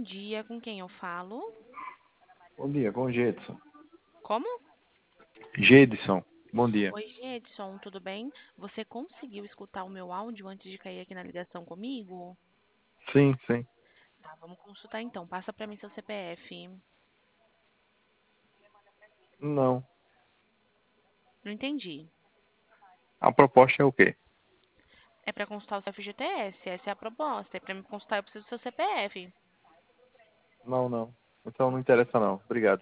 dia, com quem eu falo? Bom dia, com o Gedson. Como? Gedson, bom dia. Oi, Edson, tudo bem? Você conseguiu escutar o meu áudio antes de cair aqui na ligação comigo? Sim, sim. Tá, vamos consultar então. Passa pra mim seu CPF. Não. Não entendi. A proposta é o quê? É pra consultar o seu FGTS, essa é a proposta. É pra me consultar, eu preciso do seu CPF. Não, não. Então não interessa não. Obrigado.